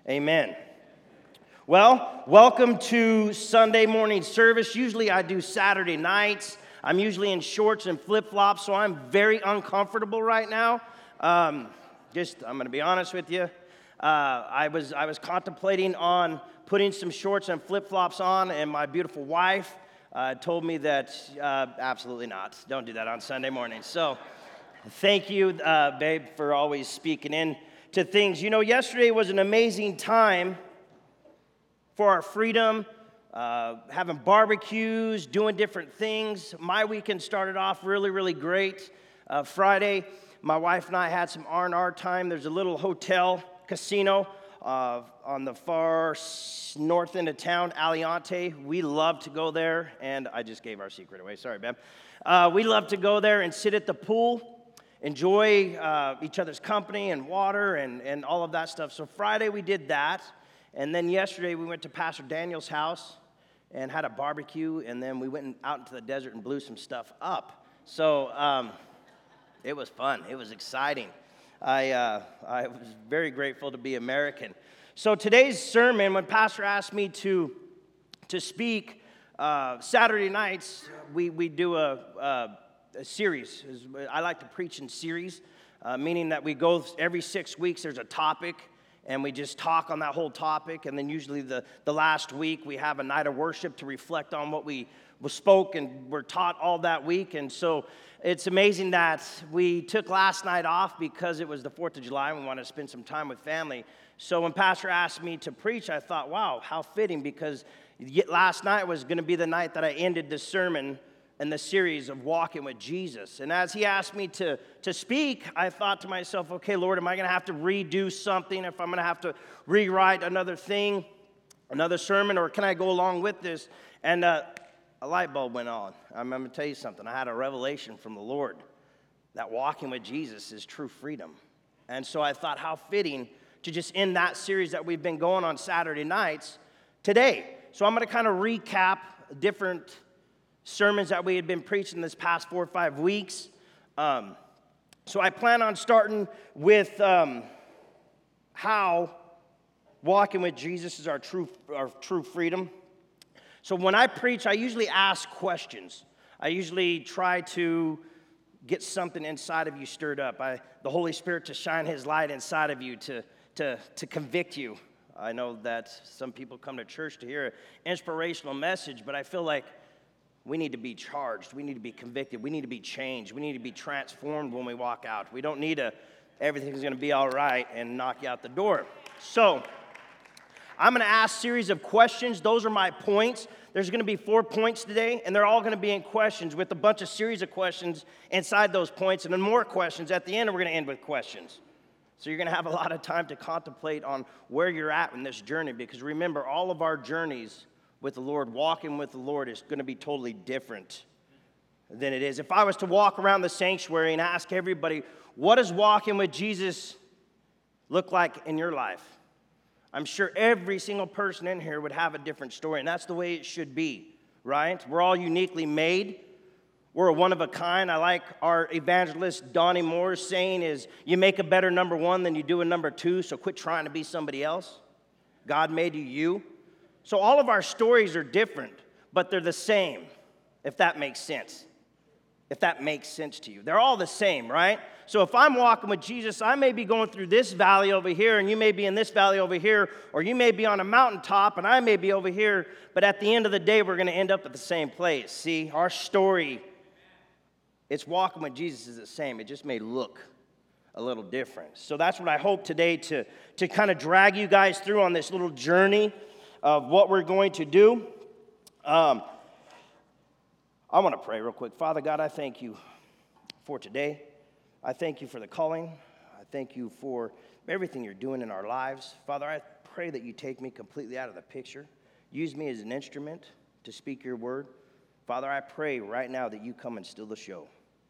Amen. Well, welcome to Sunday morning service. Usually I do Saturday nights. I'm usually in shorts and flip-flops, so I'm very uncomfortable right now. I'm going to be honest with you. I was contemplating on putting some shorts and flip-flops on, and my beautiful wife told me that absolutely not. Don't do that on Sunday morning. So thank you, babe, for always speaking in to things. You know, yesterday was an amazing time for our freedom, having barbecues, doing different things. My weekend started off really great. Friday, my wife and I had some R&R time. There's a little hotel, casino on the far north end of town, Aliante. We love to go there, and I just gave our secret away. Sorry, babe. We love to go there and sit at the pool, enjoy each other's company and water and all of that stuff. So Friday we did that, and then yesterday we went to Pastor Daniel's house and had a barbecue, and then we went out into the desert and blew some stuff up. So it was fun. It was exciting. I was very grateful to be American. So today's sermon, when Pastor asked me to speak, Saturday nights we do a series. I like to preach in series, meaning that we go every 6 weeks, there's a topic, and we just talk on that whole topic, and then usually the last week we have a night of worship to reflect on what we spoke and were taught all that week. And so it's amazing that we took last night off because it was the 4th of July and we wanted to spend some time with family. So when Pastor asked me to preach, I thought, wow, how fitting, because last night was going to be the night that I ended the sermon and the series of walking with Jesus. And as he asked me to speak, I thought to myself, okay, Lord, am I going to have to redo something, if I'm going to have to rewrite another thing, another sermon, or can I go along with this? And a light bulb went on. I'm going to tell you something. I had a revelation from the Lord that walking with Jesus is true freedom. And so I thought, how fitting to just end that series that we've been going on Saturday nights today. So I'm going to kind of recap different sermons that we had been preaching this past 4 or 5 weeks. So I plan on starting with how walking with Jesus is our true freedom. So when I preach, I usually ask questions. I usually try to get something inside of you stirred up. The Holy Spirit to shine His light inside of you to convict you. I know that some people come to church to hear an inspirational message, but I feel like we need to be charged. We need to be convicted. We need to be changed. We need to be transformed when we walk out. We don't need everything's going to be all right and knock you out the door. So I'm going to ask a series of questions. Those are my points. There's going to be 4 points today, and they're all going to be in questions with a bunch of series of questions inside those points, and then more questions at the end, and we're going to end with questions. So you're going to have a lot of time to contemplate on where you're at in this journey, because remember, all of our journeys with the Lord, walking with the Lord, is going to be totally different than it is. If I was to walk around the sanctuary and ask everybody, what does walking with Jesus look like in your life? I'm sure every single person in here would have a different story, and that's the way it should be, right? We're all uniquely made. We're a one of a kind. I like our evangelist Donnie Moore's saying is, you make a better number one than you do a number two, so quit trying to be somebody else. God made you. So all of our stories are different, but they're the same, if that makes sense. If that makes sense to you. They're all the same, right? So if I'm walking with Jesus, I may be going through this valley over here, and you may be in this valley over here, or you may be on a mountaintop, and I may be over here, but at the end of the day, we're going to end up at the same place. See, our story, it's walking with Jesus is the same. It just may look a little different. So that's what I hope today to kind of drag you guys through on this little journey of what we're going to do. I want to pray real quick. Father God, I thank you for today. I thank you for the calling. I thank you for everything you're doing in our lives. Father, I pray that you take me completely out of the picture. Use me as an instrument to speak your word. Father, I pray right now that you come and steal the show.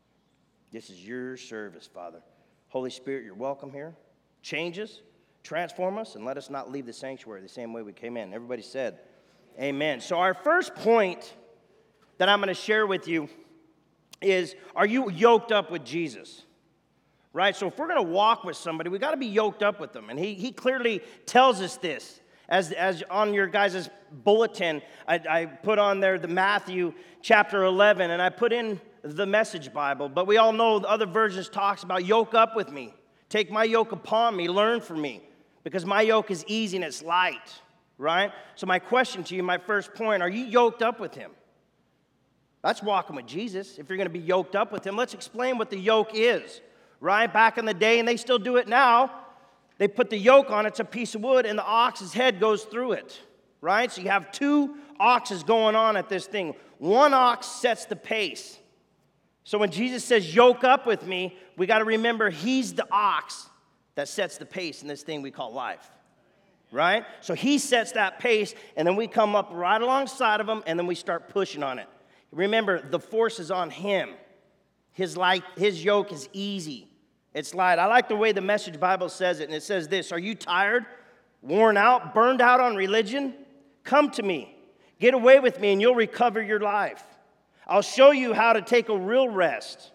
This is your service, Father. Holy Spirit, you're welcome here. Change us, transform us, and let us not leave the sanctuary the same way we came in. Everybody said, amen. So our first point that I'm going to share with you is, are you yoked up with Jesus? right? So if we're going to walk with somebody, we got to be yoked up with them. And he clearly tells us this. As on your guys' bulletin, I put on there the Matthew chapter 11, and I put in the Message Bible. But we all know the other versions talks about yoke up with me. Take my yoke upon me, learn from me, because my yoke is easy and it's light, right? So my question to you, my first point, are you yoked up with him? That's walking with Jesus. If you're going to be yoked up with him, let's explain what the yoke is, right? Back in the day, and they still do it now, they put the yoke on, it's a piece of wood, and the ox's head goes through it, right? So you have two oxes going on at this thing. One ox sets the pace. So when Jesus says, yoke up with me, we got to remember he's the ox that sets the pace in this thing we call life, right? So he sets that pace, and then we come up right alongside of him, and then we start pushing on it. Remember, the force is on him. His yoke is easy. It's light. I like the way the Message Bible says it, and it says this: are you tired, worn out, burned out on religion? Come to me. Get away with me, and you'll recover your life. I'll show you how to take a real rest.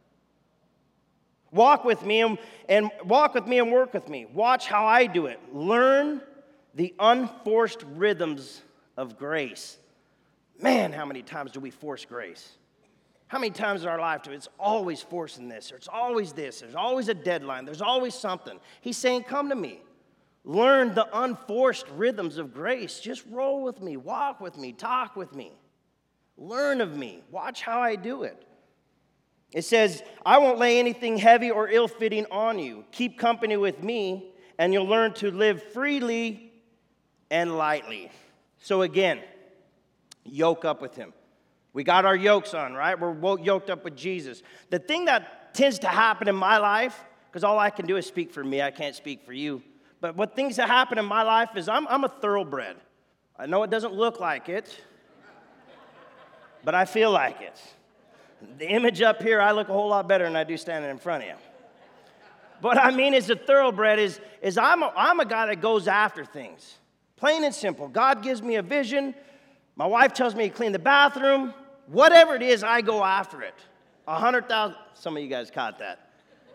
Walk with me and work with me. Watch how I do it. Learn the unforced rhythms of grace. Man, how many times do we force grace? How many times in our life do it's always forcing this, or it's always this, there's always a deadline, there's always something. He's saying, come to me. Learn the unforced rhythms of grace. Just roll with me, walk with me, talk with me. Learn of me. Watch how I do it. It says, I won't lay anything heavy or ill-fitting on you. Keep company with me, and you'll learn to live freely and lightly. So again, yoke up with him. We got our yokes on, right? We're yoked up with Jesus. The thing that tends to happen in my life, because all I can do is speak for me, I can't speak for you. But what things that happen in my life is I'm a thoroughbred. I know it doesn't look like it, but I feel like it. The image up here, I look a whole lot better than I do standing in front of you. But I mean, as a thoroughbred is I'm a guy that goes after things. Plain and simple. God gives me a vision. My wife tells me to clean the bathroom. Whatever it is, I go after it. 100,000, some of you guys caught that.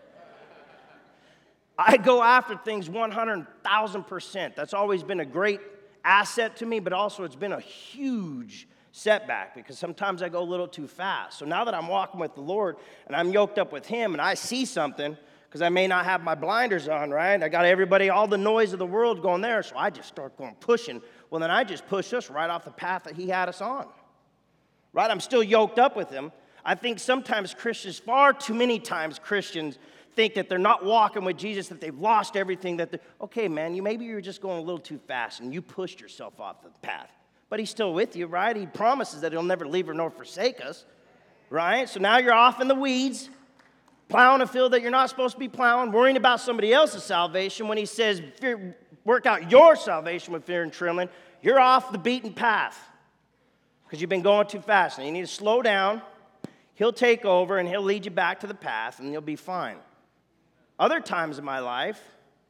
I go after things 100,000%. That's always been a great asset to me, but also it's been a huge setback because sometimes I go a little too fast. So now that I'm walking with the Lord and I'm yoked up with him and I see something, because I may not have my blinders on, right? I got everybody, all the noise of the world going there, so I just start going pushing. Well, then I just push us right off the path that he had us on, right? I'm still yoked up with him. I think sometimes Christians, far too many times Christians think that they're not walking with Jesus, that they've lost everything, okay, man, maybe you're just going a little too fast and you pushed yourself off the path. But he's still with you, right? He promises that he'll never leave or nor forsake us, right? So now you're off in the weeds, plowing a field that you're not supposed to be plowing, worrying about somebody else's salvation. When he says, work out your salvation with fear and trembling, you're off the beaten path because you've been going too fast. And you need to slow down. He'll take over and he'll lead you back to the path and you'll be fine. Other times in my life,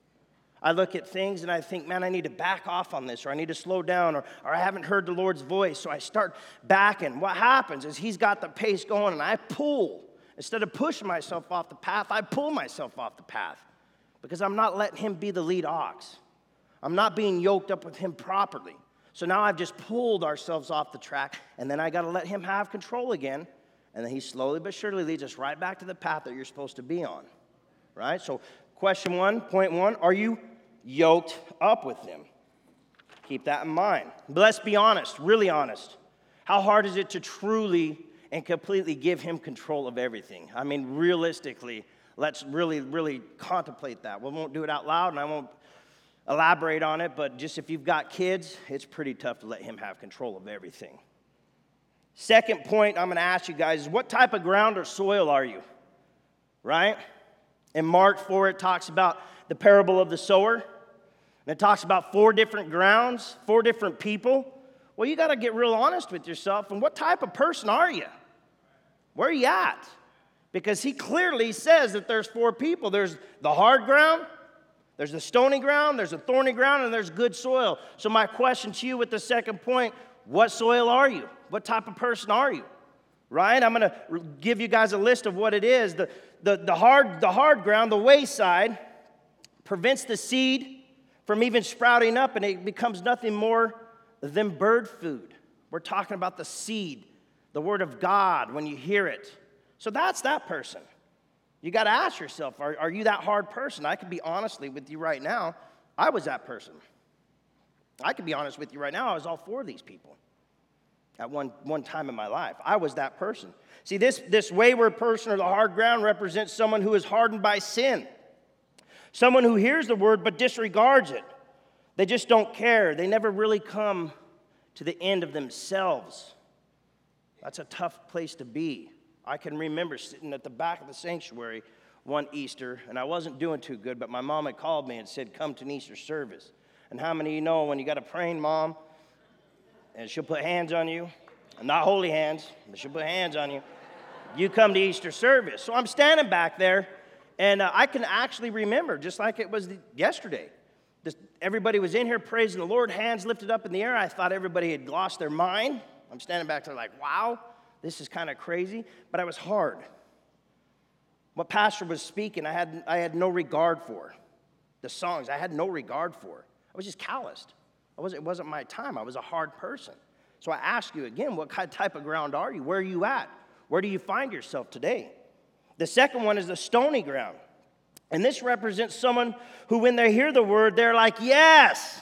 I look at things and I think, man, I need to back off on this, or I need to slow down, or I haven't heard the Lord's voice, so I start backing. What happens is he's got the pace going and I pull. Instead of pushing myself off the path, I pull myself off the path because I'm not letting him be the lead ox. I'm not being yoked up with him properly. So now I've just pulled ourselves off the track, and then I got to let him have control again, and then he slowly but surely leads us right back to the path that you're supposed to be on, right? So question 1, point 1, are you yoked up with him? Keep that in mind. But let's be honest, really honest. How hard is it to truly and completely give him control of everything? I mean, realistically, let's really, really contemplate that. We won't do it out loud, and I won't elaborate on it, but just if you've got kids, it's pretty tough to let him have control of everything. Second point I'm going to ask you guys is, what type of ground or soil are you? Right? In Mark 4, it talks about the parable of the sower, and it talks about 4 different grounds, 4 different people. Well, you got to get real honest with yourself, and what type of person are you? Where are you at? Because he clearly says that there's 4 people. There's the hard ground, there's the stony ground, there's the thorny ground, and there's good soil. So my question to you with the second point, what soil are you? What type of person are you? right? I'm going to give you guys a list of what it is. The hard ground, the wayside, prevents the seed from even sprouting up, and it becomes nothing more than bird food. We're talking about the seed, the word of God, when you hear it. So that's that person. You got to ask yourself, are you that hard person? I can be honestly with you right now, I was that person. I can be honest with you right now, I was all for these people at one time in my life. I was that person. See, this wayward person or the hard ground represents someone who is hardened by sin. Someone who hears the word but disregards it. They just don't care. They never really come to the end of themselves. That's a tough place to be. I can remember sitting at the back of the sanctuary one Easter, and I wasn't doing too good, but my mom had called me and said, come to an Easter service. And how many of you know when you got a praying mom, and she'll put hands on you, not holy hands, but she'll put hands on you, you come to Easter service. So I'm standing back there, and I can actually remember, just like it was yesterday, everybody was in here praising the Lord, hands lifted up in the air. I thought everybody had lost their mind. I'm standing back there like, wow, this is kind of crazy, but I was hard. What pastor was speaking, I had no regard for. The songs, I had no regard for. I was just calloused. It wasn't my time. I was a hard person. So I ask you again, what type of ground are you? Where are you at? Where do you find yourself today? The second one is the stony ground. And this represents someone who, when they hear the word, they're like, yes,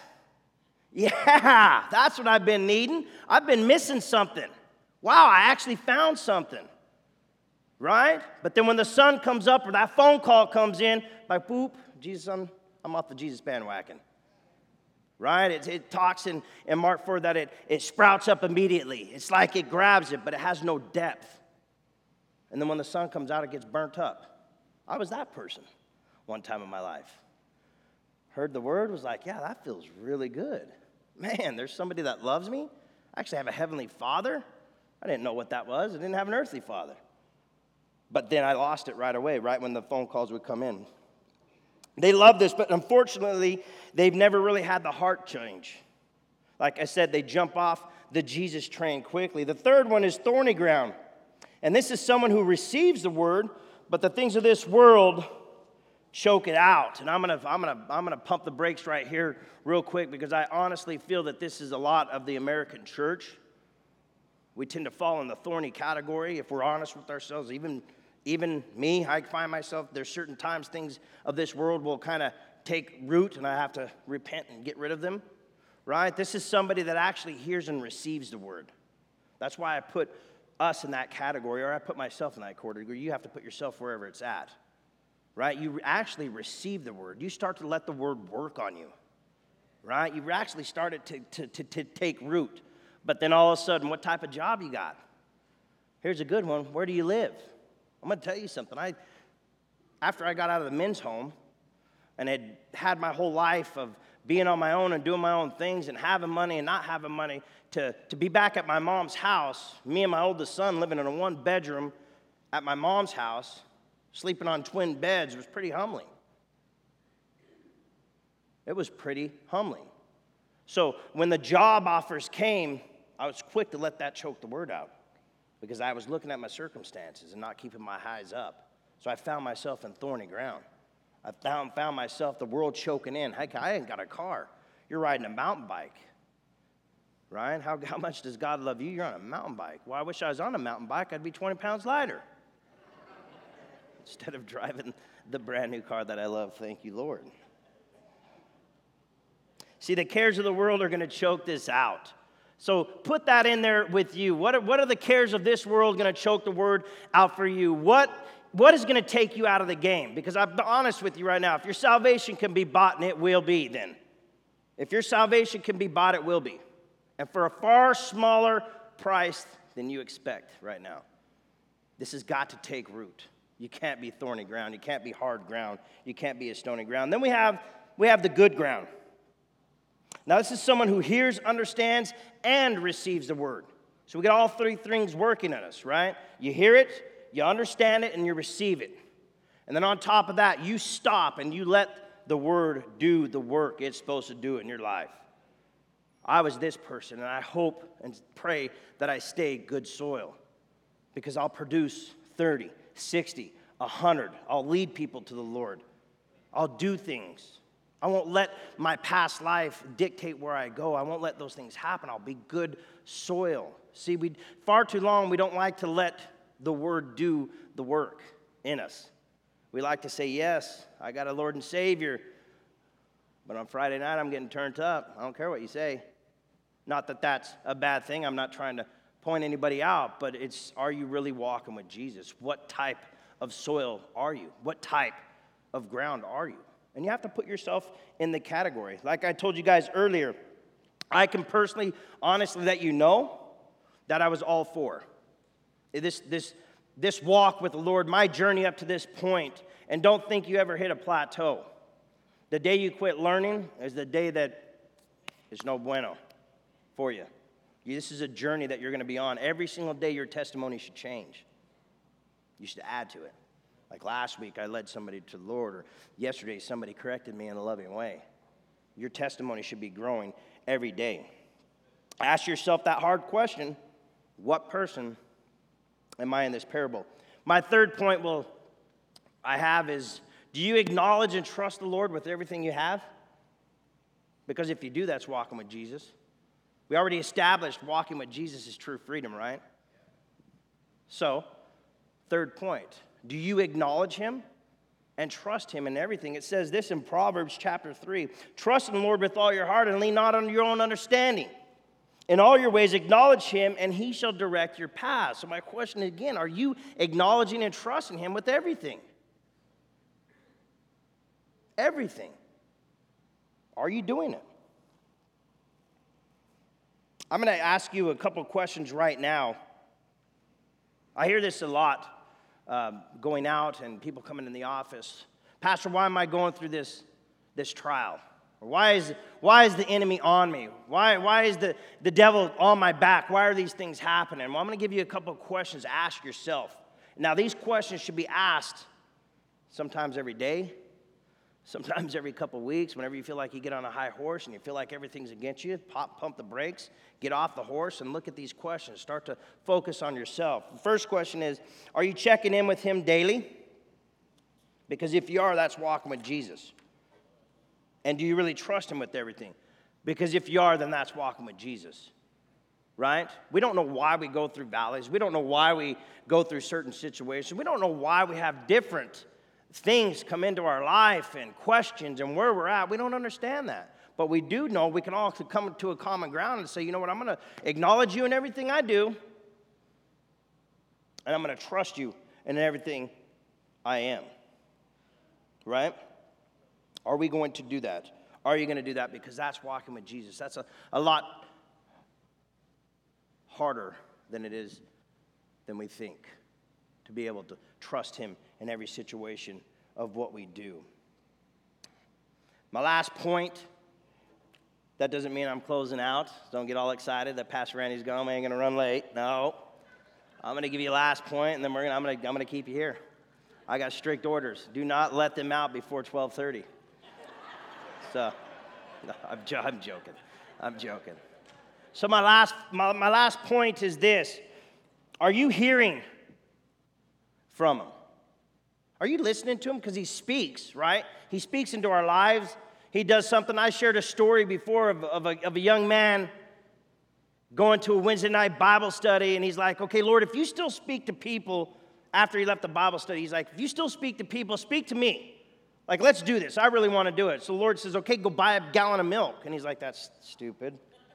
yeah, that's what I've been needing. I've been missing something. Wow, I actually found something, right? But then when the sun comes up or that phone call comes in, like, boop, Jesus, I'm off the Jesus bandwagon, right? It talks in Mark 4 that it sprouts up immediately. It's like it grabs it, but it has no depth. And then when the sun comes out, it gets burnt up. I was that person one time in my life. Heard the word, was like, yeah, that feels really good. Man, there's somebody that loves me. I actually have a heavenly father. I didn't know what that was. I didn't have an earthly father. But then I lost it right away, right when the phone calls would come in. They love this, but unfortunately, they've never really had the heart change. Like I said, they jump off the Jesus train quickly. The third one is thorny ground. And this is someone who receives the word, but the things of this world choke it out. And I'm gonna pump the brakes right here real quick, because I honestly feel that this is a lot of the American church. We tend to fall in the thorny category if we're honest with ourselves. Even me, I find myself, there's certain times things of this world will kind of take root and I have to repent and get rid of them, right? This is somebody that actually hears and receives the word. That's why I put us in that category, or I put myself in that category. You have to put yourself wherever it's at, right? You actually receive the word. You start to let the word work on you, right? You actually started to take root. But then all of a sudden, what type of job you got? Here's a good one. Where do you live? I'm going to tell you something. After I got out of the men's home and had my whole life of being on my own and doing my own things and having money and not having money, to be back at my mom's house, me and my oldest son living in a one-bedroom at my mom's house, sleeping on twin beds, was pretty humbling. It was pretty humbling. So when the job offers came, I was quick to let that choke the word out, because I was looking at my circumstances and not keeping my eyes up. So I found myself in thorny ground. I found myself, the world choking in. Heck, I ain't got a car. You're riding a mountain bike. Ryan, how much does God love you? You're on a mountain bike. Well, I wish I was on a mountain bike. I'd be 20 pounds lighter instead of driving the brand new car that I love. Thank you, Lord. See, the cares of the world are going to choke this out. So put that in there with you. What are the cares of this world going to choke the word out for you? What is going to take you out of the game? Because I'm honest with you right now. If your salvation can be bought, and it will be then. If your salvation can be bought, it will be. And for a far smaller price than you expect right now. This has got to take root. You can't be thorny ground. You can't be hard ground. You can't be a stony ground. Then we have the good ground. Now, this is someone who hears, understands, and receives the word. So we got all three things working in us, right? You hear it, you understand it, and you receive it. And then on top of that, you stop and you let the word do the work it's supposed to do in your life. I was this person, and I hope and pray that I stay good soil. because I'll produce 30, 60, 100. I'll lead people to the Lord. I'll do things. I won't let my past life dictate where I go. I won't let those things happen. I'll be good soil. See, far too long we don't like to let the Word do the work in us. We like to say, yes, I got a Lord and Savior, but on Friday night I'm getting turned up. I don't care what you say. Not that that's a bad thing. I'm not trying to point anybody out, but are you really walking with Jesus? What type of soil are you? What type of ground are you? And you have to put yourself in the category. Like I told you guys earlier, I can personally, honestly let you know that I was all for this walk with the Lord, my journey up to this point. And don't think you ever hit a plateau. The day you quit learning is the day that is no bueno for you. This is a journey that you're going to be on. Every single day your testimony should change. You should add to it. Like last week, I led somebody to the Lord, or yesterday, somebody corrected me in a loving way. Your testimony should be growing every day. Ask yourself that hard question: what person am I in this parable? My third point I have is, do you acknowledge and trust the Lord with everything you have? Because if you do, that's walking with Jesus. We already established walking with Jesus is true freedom, right? So, third point. Do you acknowledge him and trust him in everything? It says this in Proverbs chapter 3. Trust in the Lord with all your heart and lean not on your own understanding. In all your ways acknowledge him and he shall direct your path. So my question again, are you acknowledging and trusting him with everything? Everything. Are you doing it? I'm going to ask you a couple questions right now. I hear this a lot. Going out and people coming in the office. Pastor, why am I going through this trial? Or why is the enemy on me? Why is the devil on my back? Why are these things happening? Well, I'm going to give you a couple of questions to ask yourself. Now, these questions should be asked sometimes every day, sometimes every couple of weeks. Whenever you feel like you get on a high horse and you feel like everything's against you, pump the brakes, get off the horse and look at these questions. Start to focus on yourself. The first question is, are you checking in with him daily? Because if you are, that's walking with Jesus. And do you really trust him with everything? Because if you are, then that's walking with Jesus. Right? We don't know why we go through valleys. We don't know why we go through certain situations. We don't know why we have different things come into our life and questions and where we're at. We don't understand that. But we do know we can all come to a common ground and say, you know what, I'm going to acknowledge you in everything I do, and I'm going to trust you in everything I am. Right? Are we going to do that? Are you going to do that? Because that's walking with Jesus. That's a lot harder than we think, to be able to trust him in every situation of what we do. My last point, that doesn't mean I'm closing out. Don't get all excited that Pastor Randy's gone. We ain't going to run late. No. I'm going to give you a last point, and then I'm going to keep you here. I got strict orders. Do not let them out before 12:30. So, no, I'm joking. I'm joking. So my last point is this. Are you hearing from him? Are you listening to him? Because he speaks, right? He speaks into our lives. He does something. I shared a story before of a young man going to a Wednesday night Bible study, and he's like, okay, Lord, if you still speak to people after he left the Bible study, he's like, if you still speak to people, speak to me. Like, let's do this. I really want to do it. So the Lord says, okay, go buy a gallon of milk. And he's like, that's stupid.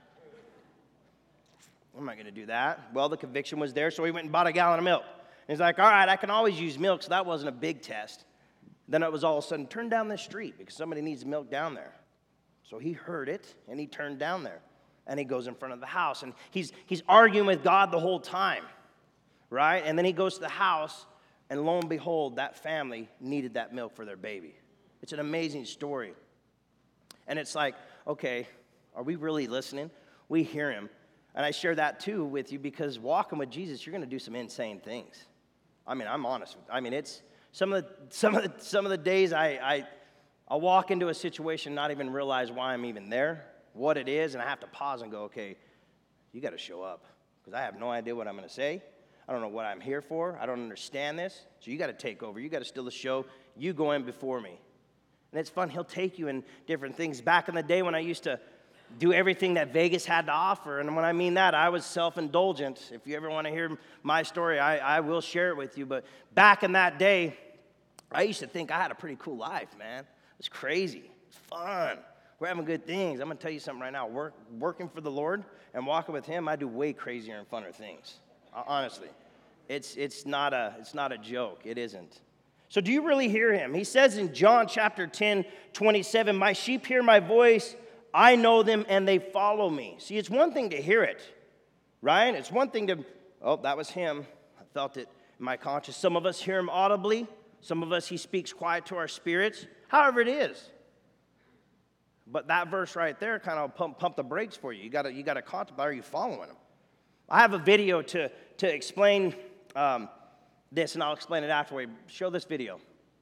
I'm not going to do that. Well, the conviction was there, so he went and bought a gallon of milk. And he's like, all right, I can always use milk, so that wasn't a big test. Then it was all of a sudden, turn down this street because somebody needs milk down there. So he heard it, and he turned down there. And he goes in front of the house, and he's arguing with God the whole time, right? And then he goes to the house, and lo and behold, that family needed that milk for their baby. It's an amazing story. And it's like, okay, are we really listening? We hear him. And I share that too with you because walking with Jesus, you're going to do some insane things. I mean, I'm honest. It's some of the days I'll walk into a situation, not even realize why I'm even there, what it is, and I have to pause and go, okay, you got to show up because I have no idea what I'm going to say. I don't know what I'm here for. I don't understand this. So you got to take over. You got to steal the show. You go in before me. And it's fun. He'll take you in different things. Back in the day when I used to do everything that Vegas had to offer, and when I mean that, I was self-indulgent. If you ever want to hear my story, I will share it with you. But back in that day, I used to think I had a pretty cool life, man. It was crazy. It's fun. We're having good things. I'm going to tell you something right now. Working for the Lord and walking with Him, I do way crazier and funner things. Honestly. It's not a joke. It isn't. So do you really hear Him? He says in John chapter 10:27, "My sheep hear my voice. I know them and they follow me." See, it's one thing to hear it, right? It's one thing to, oh, that was Him. I felt it in my conscience. Some of us hear Him audibly. Some of us, He speaks quiet to our spirits. However it is. But that verse right there kind of pump the brakes for you. You got to contemplate, are you following Him? I have a video to explain this, and I'll explain it afterward. Show this video.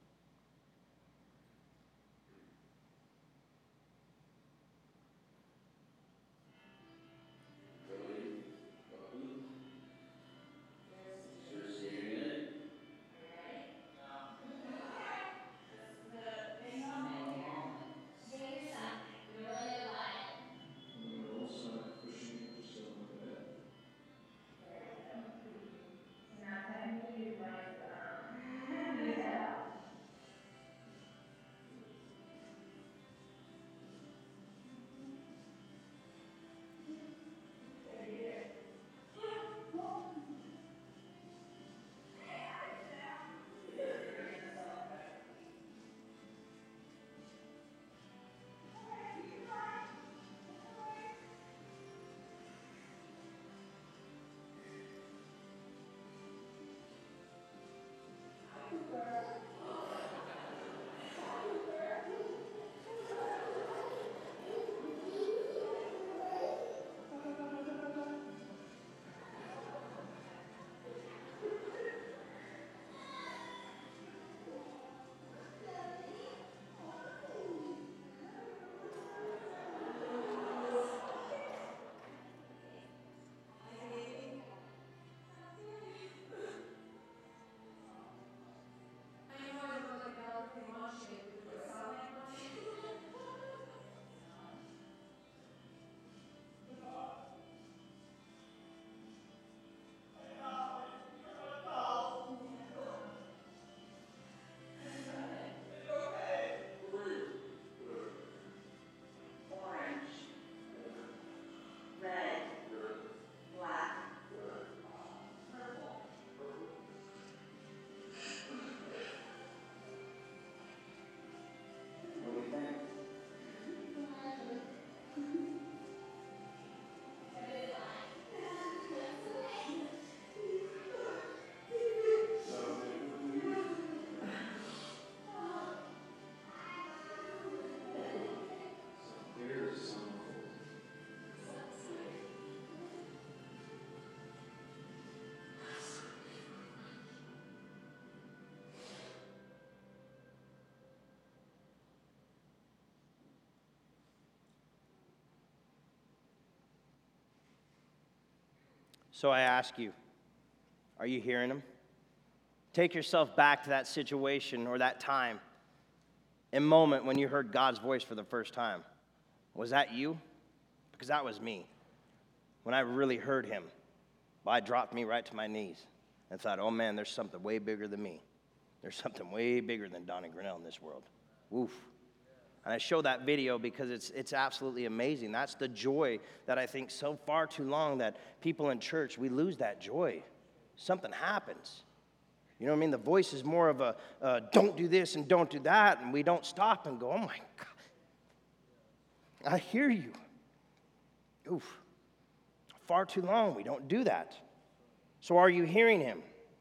So I ask you, are you hearing Him? Take yourself back to that situation or that time and moment when you heard God's voice for the first time. Was that you? Because that was me. When I really heard Him, well, it dropped me right to my knees and thought, oh man, there's something way bigger than me. There's something way bigger than Donnie Grinnell in this world. Woof. And I show that video because it's absolutely amazing. That's the joy that I think so far too long that people in church, we lose that joy. Something happens. You know what I mean? The voice is more of a don't do this and don't do that, and we don't stop and go, oh my God, I hear you. Oof. Far too long, we don't do that. So are you hearing Him?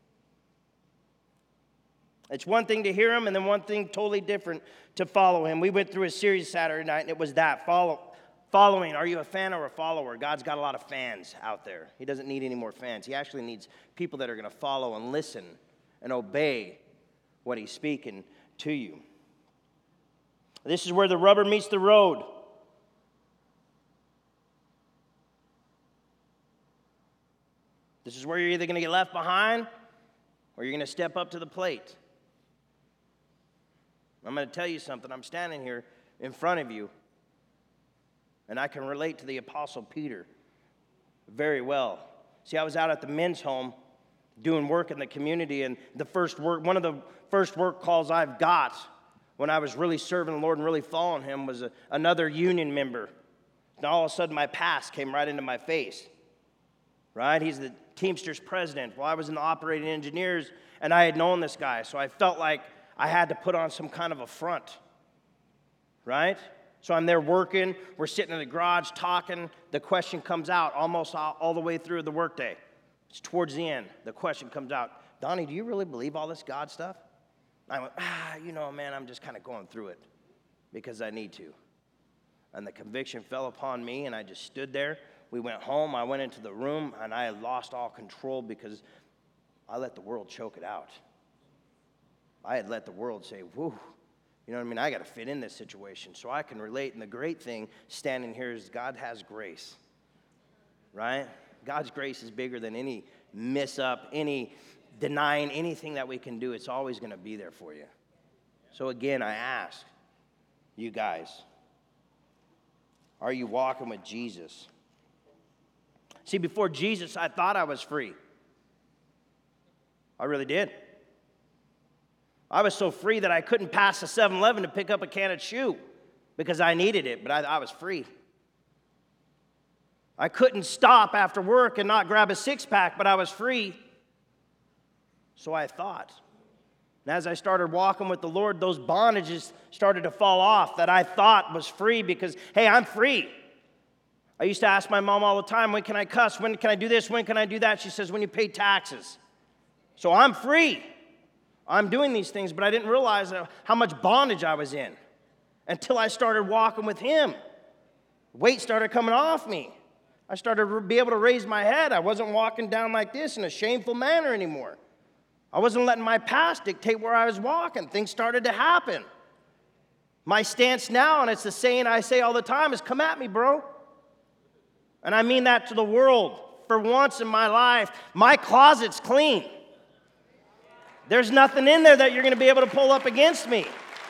It's one thing to hear Him and then one thing totally different to follow Him. We went through a series Saturday night and it was that, following. Are you a fan or a follower? God's got a lot of fans out there. He doesn't need any more fans. He actually needs people that are going to follow and listen and obey what He's speaking to you. This is where the rubber meets the road. This is where you're either going to get left behind or you're going to step up to the plate. I'm going to tell you something. I'm standing here in front of you, and I can relate to the Apostle Peter very well. See, I was out at the men's home doing work in the community, and one of the first work calls I've got when I was really serving the Lord and really following Him was another union member. And all of a sudden, my past came right into my face, right? He's the Teamsters president. Well, I was in the operating engineers, and I had known this guy, so I felt like I had to put on some kind of a front, right? So I'm there working. We're sitting in the garage talking. The question comes out almost all the way through the workday. It's towards the end. The question comes out, Donnie, do you really believe all this God stuff? I went, man, I'm just kind of going through it because I need to. And the conviction fell upon me, and I just stood there. We went home. I went into the room, and I had lost all control because I let the world choke it out. I had let the world say, whoo, you know what I mean? I got to fit in this situation so I can relate. And the great thing standing here is God has grace, right? God's grace is bigger than any miss-up, any denying anything that we can do. It's always going to be there for you. So again, I ask you guys, are you walking with Jesus? See, before Jesus, I thought I was free. I really did. I was so free that I couldn't pass the 7-Eleven to pick up a can of chew because I needed it, but I was free. I couldn't stop after work and not grab a six-pack, but I was free. So I thought. And as I started walking with the Lord, those bondages started to fall off that I thought was free because, hey, I'm free. I used to ask my mom all the time, when can I cuss? When can I do this? When can I do that? She says, when you pay taxes. So I'm free. I'm doing these things, but I didn't realize how much bondage I was in until I started walking with Him. Weight started coming off me. I started to be able to raise my head. I wasn't walking down like this in a shameful manner anymore. I wasn't letting my past dictate where I was walking. Things started to happen. My stance now, and it's the saying I say all the time, is come at me, bro. And I mean that to the world. For once in my life, my closet's clean. There's nothing in there that you're going to be able to pull up against me.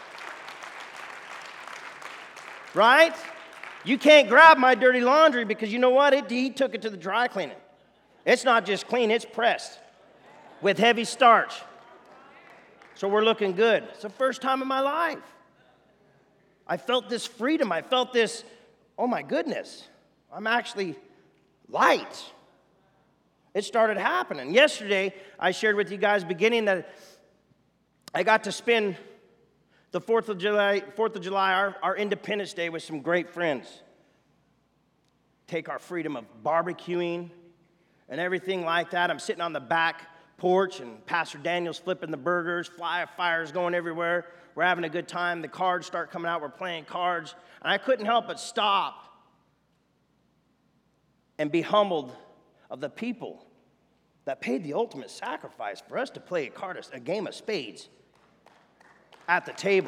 Right? You can't grab my dirty laundry because you know what? He took it to the dry cleaning. It's not just clean, it's pressed with heavy starch. So we're looking good. It's the first time in my life. I felt this freedom. I felt this, oh my goodness, I'm actually light. It started happening. Yesterday, I shared with you guys beginning that I got to spend the 4th of July, our Independence Day with some great friends. Take our freedom of barbecuing and everything like that. I'm sitting on the back porch and Pastor Daniel's flipping the burgers, fires going everywhere. We're having a good time. The cards start coming out. We're playing cards. And I couldn't help but stop and be humbled of the people that paid the ultimate sacrifice for us to play a game of spades at the table.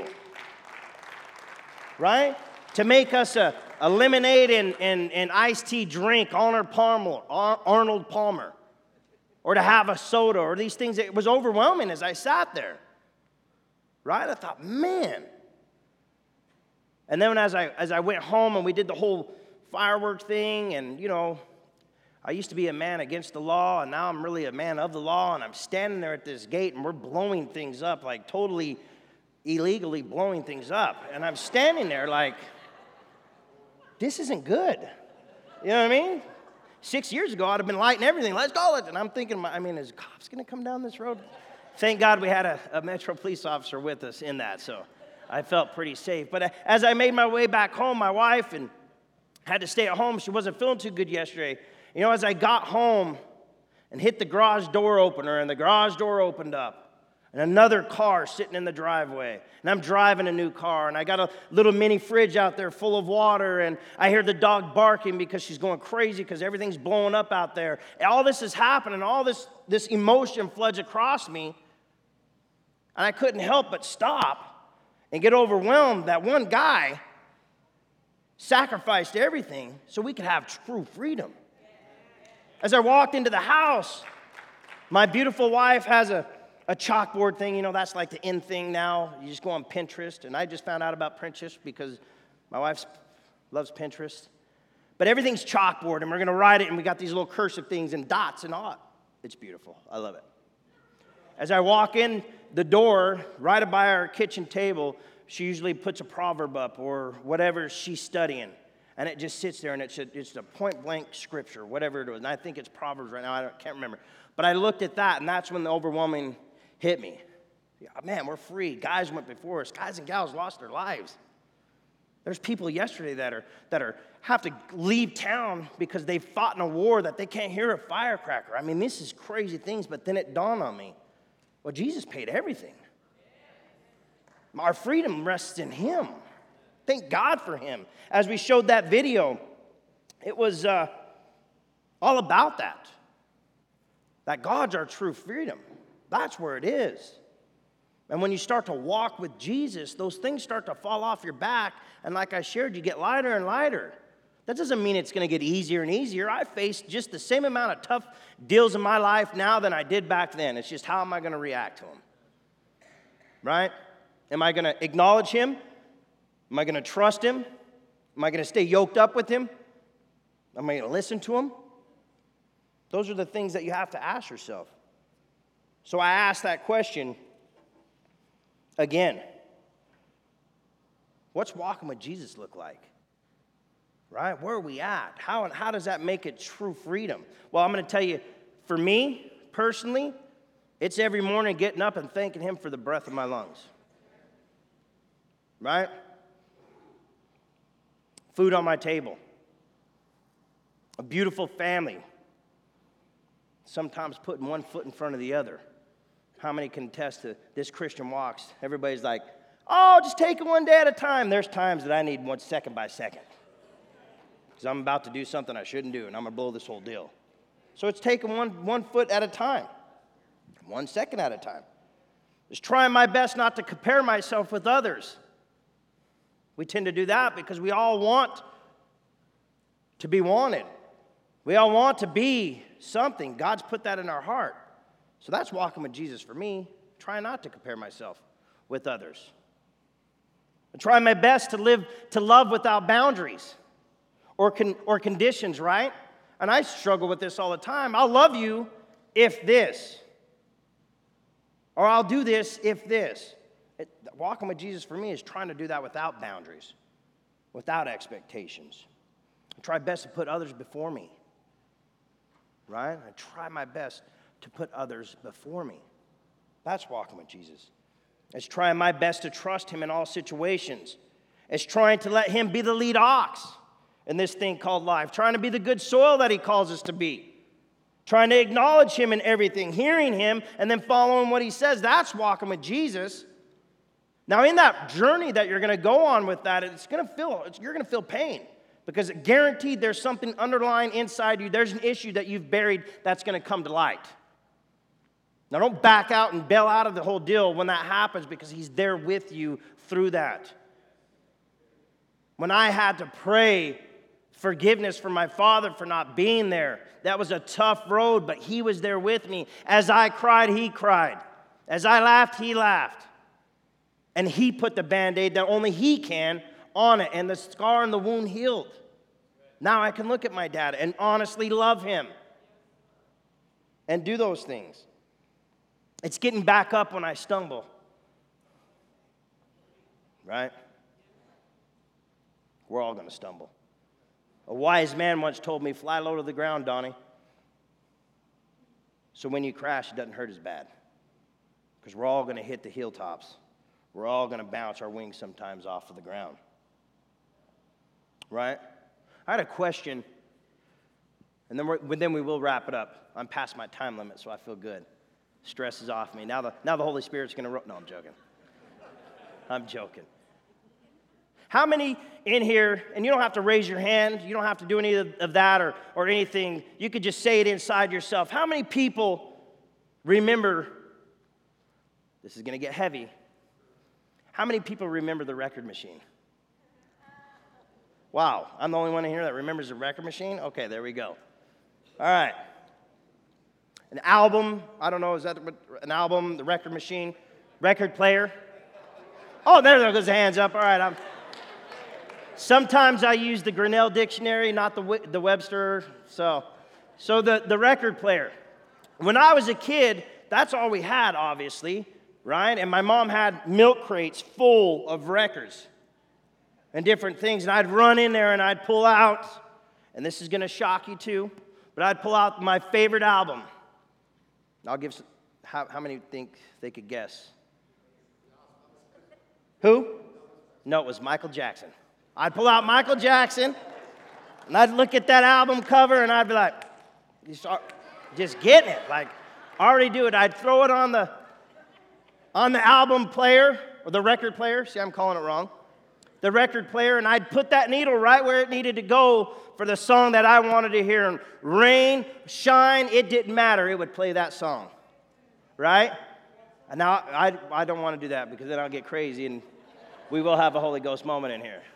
Right? To make us a lemonade and iced tea drink, Arnold Palmer. Or to have a soda, or these things. It was overwhelming as I sat there. Right? I thought, man. And then as I went home and we did the whole fireworks thing, and, you know, I used to be a man against the law, and now I'm really a man of the law, and I'm standing there at this gate, and we're blowing things up, like totally illegally blowing things up. And I'm standing there like, this isn't good. You know what I mean? 6 years ago, I'd have been lighting everything. Let's go. And I'm thinking, is cops going to come down this road? Thank God we had a Metro police officer with us in that, so I felt pretty safe. But as I made my way back home, my wife had to stay at home. She wasn't feeling too good yesterday. You know, as I got home and hit the garage door opener, and the garage door opened up, and another car sitting in the driveway, and I'm driving a new car, and I got a little mini fridge out there full of water, and I hear the dog barking because she's going crazy because everything's blowing up out there. And all this is happening, all this emotion floods across me, and I couldn't help but stop and get overwhelmed that one guy sacrificed everything so we could have true freedom. As I walked into the house, my beautiful wife has a chalkboard thing. You know, that's like the in thing now. You just go on Pinterest. And I just found out about Pinterest because my wife loves Pinterest. But everything's chalkboard, and we're going to write it, and we got these little cursive things and dots and all. It's beautiful. I love it. As I walk in the door, right by our kitchen table, she usually puts a proverb up or whatever she's studying. And it just sits there, and it's a point-blank scripture, whatever it was. And I think it's Proverbs right now. I can't remember. But I looked at that, and that's when the overwhelming hit me. Yeah, man, we're free. Guys went before us. Guys and gals lost their lives. There's people yesterday that have to leave town because they fought in a war that they can't hear a firecracker. I mean, this is crazy things, but then it dawned on me. Well, Jesus paid everything. Our freedom rests in him. Thank God for him. As we showed that video, it was all about that. That God's our true freedom. That's where it is. And when you start to walk with Jesus, those things start to fall off your back. And like I shared, you get lighter and lighter. That doesn't mean it's going to get easier and easier. I face just the same amount of tough deals in my life now than I did back then. It's just how am I going to react to them? Right? Am I going to acknowledge him? Am I going to trust him? Am I going to stay yoked up with him? Am I going to listen to him? Those are the things that you have to ask yourself. So I asked that question again. What's walking with Jesus look like? Right? Where are we at? How does that make it true freedom? Well, I'm going to tell you, for me, personally, it's every morning getting up and thanking him for the breath of my lungs. Right? Food on my table. A beautiful family. Sometimes putting one foot in front of the other. How many can attest to this Christian walks? Everybody's like, oh, just take it one day at a time. There's times that I need 1 second by second. Because I'm about to do something I shouldn't do, and I'm going to blow this whole deal. So it's taking one foot at a time. 1 second at a time. Just trying my best not to compare myself with others. We tend to do that because we all want to be wanted. We all want to be something. God's put that in our heart. So that's walking with Jesus for me. Try not to compare myself with others. I try my best to love without boundaries or conditions, right? And I struggle with this all the time. I'll love you if this. Or I'll do this if this. Walking with Jesus for me is trying to do that without boundaries, without expectations. I try best to put others before me, right? I try my best to put others before me. That's walking with Jesus. It's trying my best to trust him in all situations. It's trying to let him be the lead ox in this thing called life. Trying to be the good soil that he calls us to be. Trying to acknowledge him in everything. Hearing him and then following what he says. That's walking with Jesus. Now, in that journey that you're going to go on with that, you're going to feel pain. Because guaranteed there's something underlying inside you. There's an issue that you've buried that's going to come to light. Now, don't back out and bail out of the whole deal when that happens because he's there with you through that. When I had to pray forgiveness for my father for not being there, that was a tough road, but he was there with me. As I cried, he cried. As I laughed, he laughed. And he put the Band-Aid that only he can on it, and the scar and the wound healed. Now I can look at my dad and honestly love him and do those things. It's getting back up when I stumble, right? We're all going to stumble. A wise man once told me, fly low to the ground, Donnie. So when you crash, it doesn't hurt as bad. Because we're all going to hit the hilltops. We're all going to bounce our wings sometimes off of the ground. Right? I had a question, and then we will wrap it up. I'm past my time limit, so I feel good. Stress is off me. Now the Holy Spirit's going to... No, I'm joking. I'm joking. How many in here, and you don't have to raise your hand, you don't have to do any of that or anything, you could just say it inside yourself. How many people remember, this is going to get heavy, how many people remember the record machine? Wow, I'm the only one in here that remembers the record machine? Okay, there we go. All right. an album. I don't know, is that an album, the record machine, record player? Oh, there goes the hands up. All right. Sometimes I use the Grinnell Dictionary, not the Webster. So the record player. When I was a kid, that's all we had, obviously, right? And my mom had milk crates full of records and different things. And I'd run in there and I'd pull out, and this is going to shock you too, but I'd pull out my favorite album. I'll give how many think they could guess? Who? No, it was Michael Jackson. I'd pull out Michael Jackson, and I'd look at that album cover, and I'd be like, just getting it. Like, already do it. I'd throw it on the album player, or the record player. See, I'm calling it wrong. The record player, and I'd put that needle right where it needed to go for the song that I wanted to hear. And rain, shine, it didn't matter. It would play that song, right? And now, I don't want to do that because then I'll get crazy, and we will have a Holy Ghost moment in here.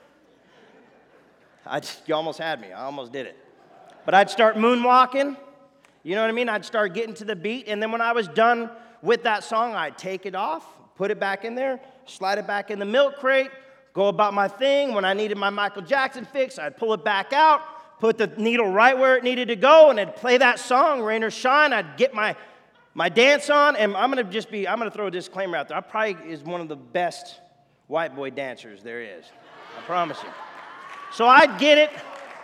You almost had me. I almost did it. But I'd start moonwalking. You know what I mean? I'd start getting to the beat, and then when I was done with that song, I'd take it off, put it back in there, slide it back in the milk crate, go about my thing. When I needed my Michael Jackson fix, I'd pull it back out, put the needle right where it needed to go, and I'd play that song, rain or shine. I'd get my dance on, and I'm going to throw a disclaimer out there. I probably is one of the best white boy dancers there is. I promise you. So I'd get it.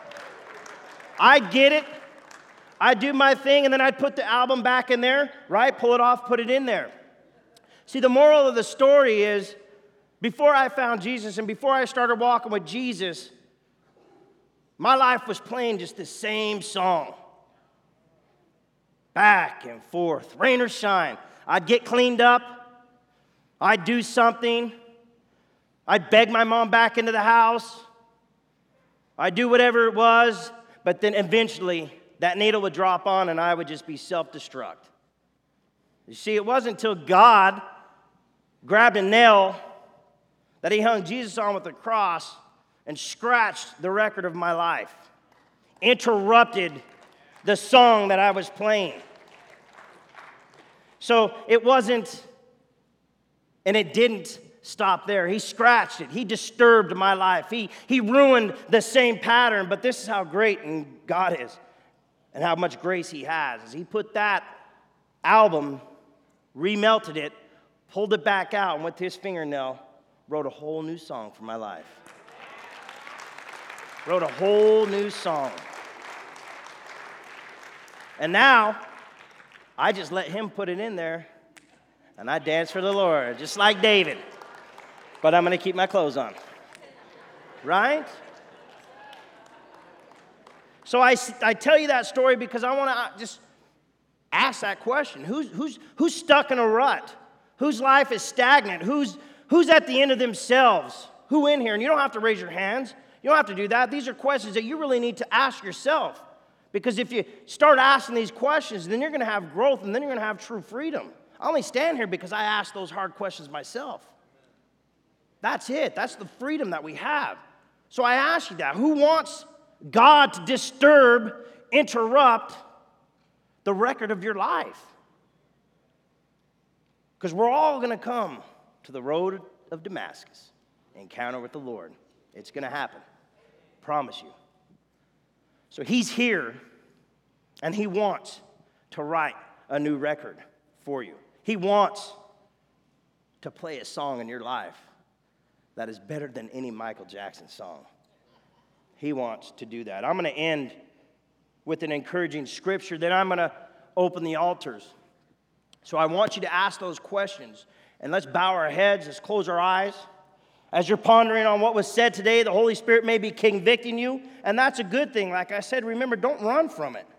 I'd do my thing, and then I'd put the album back in there, right? Pull it off, put it in there. See, the moral of the story is, before I found Jesus and before I started walking with Jesus, my life was playing just the same song. Back and forth, rain or shine. I'd get cleaned up. I'd do something. I'd beg my mom back into the house. I'd do whatever it was, but then eventually that needle would drop on and I would just be self-destruct. You see, it wasn't until God grabbed a nail that he hung Jesus on with a cross and scratched the record of my life, interrupted the song that I was playing. So it wasn't, and it didn't stop there. He scratched it. He disturbed my life. He ruined the same pattern, but this is how great God is and how much grace he has. Is he put that album, remelted it, pulled it back out, and with his fingernail, wrote a whole new song for my life. Wrote a whole new song. And now, I just let him put it in there, and I dance for the Lord, just like David. But I'm going to keep my clothes on. Right? So I tell you that story because I want to just ask that question. Who's stuck in a rut? Whose life is stagnant? Who's at the end of themselves? Who in here? And you don't have to raise your hands. You don't have to do that. These are questions that you really need to ask yourself. Because if you start asking these questions, then you're going to have growth and then you're going to have true freedom. I only stand here because I ask those hard questions myself. That's it. That's the freedom that we have. So I ask you that. Who wants God to disturb, interrupt the record of your life? Because we're all going to come to the road of Damascus, encounter with the Lord. It's going to happen. Promise you. So he's here, and he wants to write a new record for you. He wants to play a song in your life that is better than any Michael Jackson song. He wants to do that. I'm going to end with an encouraging scripture. Then I'm going to open the altars. So I want you to ask those questions. And let's bow our heads. Let's close our eyes. As you're pondering on what was said today, the Holy Spirit may be convicting you. And that's a good thing. Like I said, remember, don't run from it.